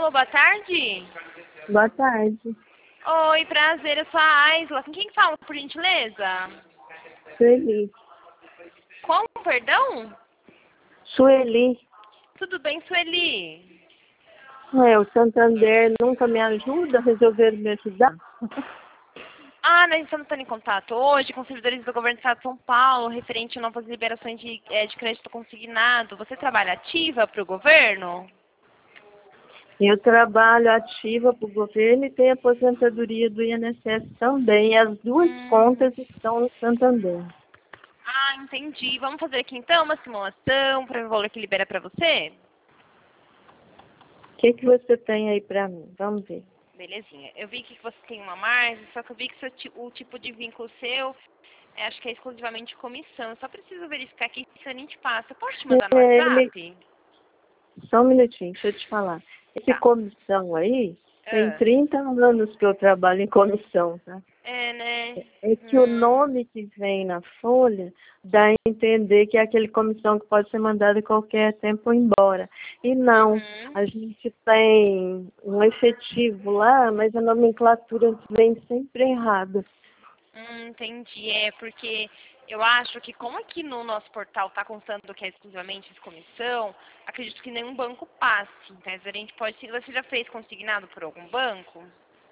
Alô, boa tarde. Boa tarde. Oi, prazer, eu sou a Aisla. Com quem que fala, por gentileza? Sueli. Como, perdão? Sueli. Tudo bem, Sueli? O Santander nunca me ajuda, resolveram me ajudar. Nós estamos entrando em contato hoje com servidores do Governo do Estado de São Paulo, referente a novas liberações de crédito consignado. Você trabalha ativa para o governo? Eu trabalho ativa para o governo e tenho aposentadoria do INSS também. E as duas contas estão no Santander. Entendi. Vamos fazer aqui então uma simulação para ver o valor que libera para você? O que você tem aí para mim? Vamos ver. Belezinha. Eu vi que você tem uma margem, só que eu vi que o tipo de vínculo seu, acho que é exclusivamente comissão. Eu só preciso verificar aqui se a gente passa. Eu posso te mandar no WhatsApp? Só um minutinho, deixa eu te falar. Esse Tá. comissão aí, tem 30 anos que eu trabalho em comissão, tá? É, né? É que o nome que vem na folha dá a entender que é aquele comissão que pode ser mandada a qualquer tempo embora. E não, a gente tem um efetivo lá, mas a nomenclatura vem sempre errada. Entendi. É porque eu acho que como aqui no nosso portal está constando que é exclusivamente de comissão, acredito que nenhum banco passe. Então, a gente pode... Você já fez consignado por algum banco?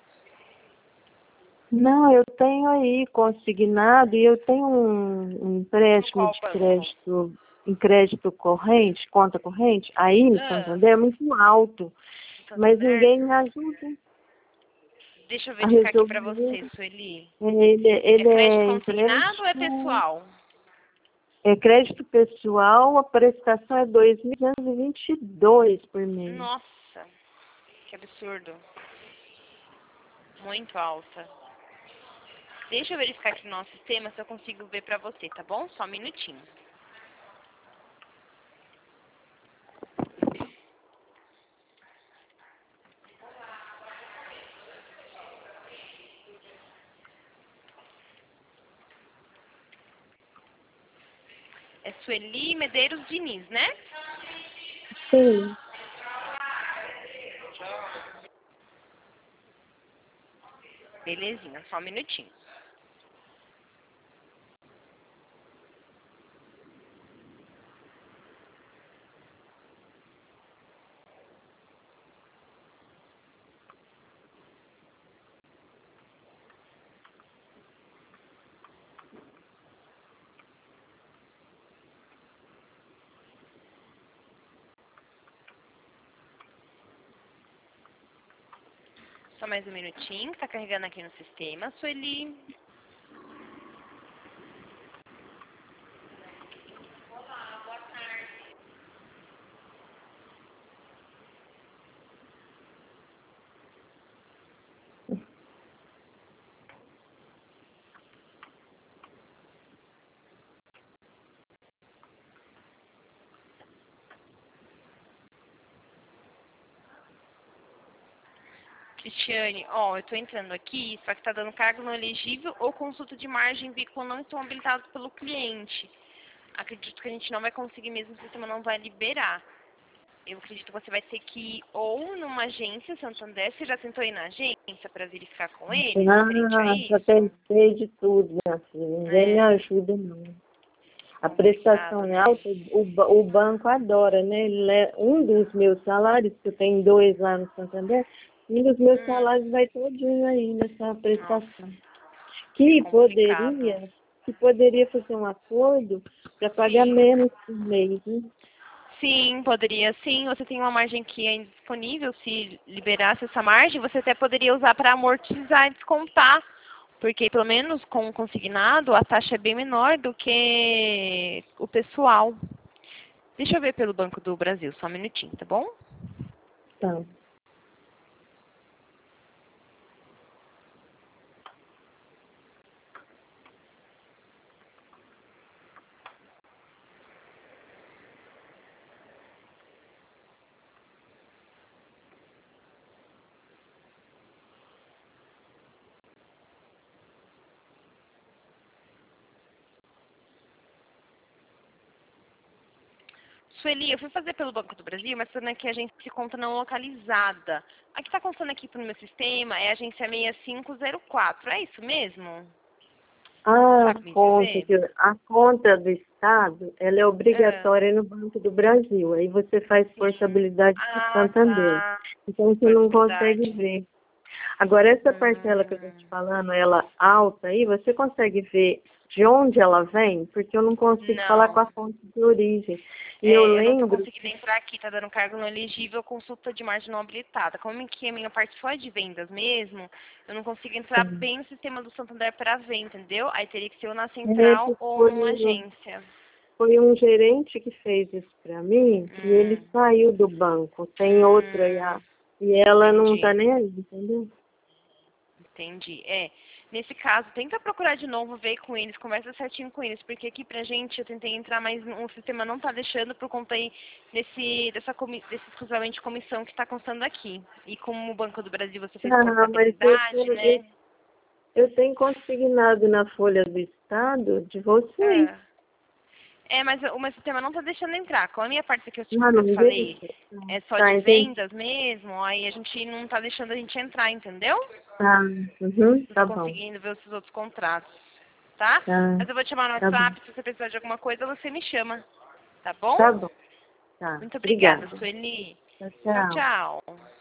Não, eu tenho aí consignado e eu tenho um empréstimo de crédito, em crédito corrente, conta corrente, aí no Santander é muito alto, mas ninguém me ajuda. Deixa eu verificar aqui para você, Sueli. Ele crédito é consignado ou é pessoal? É crédito pessoal, a prestação é 2.222 por mês. Nossa, que absurdo. Muito alta. Deixa eu verificar aqui no nosso sistema se eu consigo ver pra você, tá bom? Só um minutinho. É Sueli Medeiros Diniz, né? Sim. Belezinha, só um minutinho. Só mais um minutinho, que tá carregando aqui no sistema, Sueli. Cristiane, eu tô entrando aqui, só que tá dando cargo não elegível ou consulta de margem vínculo não estão habilitados pelo cliente. Acredito que a gente não vai conseguir mesmo, o sistema não vai liberar. Eu acredito que você vai ter que ir ou numa agência Santander. Você já tentou ir na agência para verificar com eles referente a isso? Já tentei de tudo, minha filha. Ninguém me ajuda, não. A prestação é alta, o banco adora, né? Um dos meus salários, que eu tenho 2 lá no Santander, um dos meus salários vai todinho aí nessa prestação. Que poderia fazer um acordo para pagar menos por mês, né? Sim, poderia sim. Você tem uma margem que é indisponível. Se liberasse essa margem, você até poderia usar para amortizar e descontar. Porque, pelo menos com o consignado, a taxa é bem menor do que o pessoal. Deixa eu ver pelo Banco do Brasil, só um minutinho, tá bom? Tá. Sueli, eu fui fazer pelo Banco do Brasil, mas falando que a agência se conta não localizada. A que está contando aqui pro meu sistema é a agência 6504. É isso mesmo? Ah, Sabe me dizer? a conta do Estado, ela é Ah, obrigatória no Banco do Brasil. Aí você faz sim. portabilidade para Ah, Santander. tá. Então você não consegue Portabilidade. ver. Agora, essa parcela que eu estou te Hum, falando, ela alta aí, você consegue ver de onde ela vem? Porque eu não consigo falar com não. a fonte de origem. E eu É, eu não estou lembro conseguindo entrar aqui, tá dando cargo não elegível, consulta de margem não habilitada. Como que a minha parte foi de vendas mesmo, eu não consigo entrar que bem no sistema do Santander para ver, entendeu? Aí teria que ser ou na é, central ou foi, numa agência. foi um gerente que fez isso para mim e ele Hum, saiu do banco. Tem outra aí, hum, e ela não está entendi. nem aí, entendeu? Entendi. É, nesse caso, tenta procurar de novo, ver com eles, conversa certinho com eles, porque aqui pra gente eu tentei entrar, mas o sistema não tá deixando por conta aí desse exclusivamente comissão que tá constando aqui. E como o Banco do Brasil você fez Ah, mas portabilidade, né? eu tenho consignado na Folha do Estado de vocês. É. É, mas o meu sistema não tá deixando entrar. Com a minha parte que Ah, eu te não falei, deixa? é só Tá, de entendi. vendas mesmo, aí a gente não tá deixando a gente entrar, entendeu? Tá, uhum, Não tô tá bom. conseguindo ver os outros contratos, tá? Tá, Mas eu vou te chamar no tá bom. WhatsApp, se você precisar de alguma coisa, você me chama, tá bom? Tá bom, tá. Muito obrigada, Obrigada. Sueli. Tchau, Tchau, tchau. tchau.